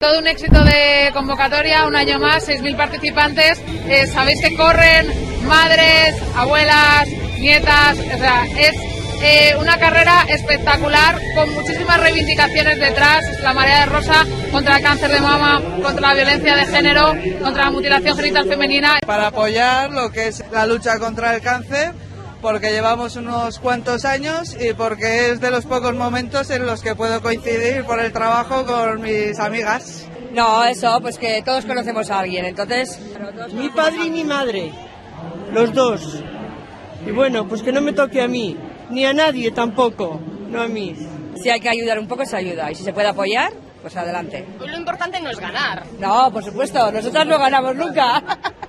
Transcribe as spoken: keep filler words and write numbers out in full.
Todo un éxito de convocatoria, un año más, seis mil participantes. Eh, sabéis que corren madres, abuelas, nietas, o sea, es eh, una carrera espectacular con muchísimas reivindicaciones detrás. La marea de rosa contra el cáncer de mama, contra la violencia de género, contra la mutilación genital femenina. Para apoyar lo que es la lucha contra el cáncer, porque llevamos unos cuantos años y porque es de los pocos momentos en los que puedo coincidir por el trabajo con mis amigas. No, eso, pues que todos conocemos a alguien, entonces... Mi padre y mi madre, los dos. Y bueno, pues que no me toque a mí, ni a nadie tampoco, no a mí. Si hay que ayudar un poco, se ayuda, y si se puede apoyar, pues adelante. Pues lo importante no es ganar. No, por supuesto, nosotras no ganamos nunca.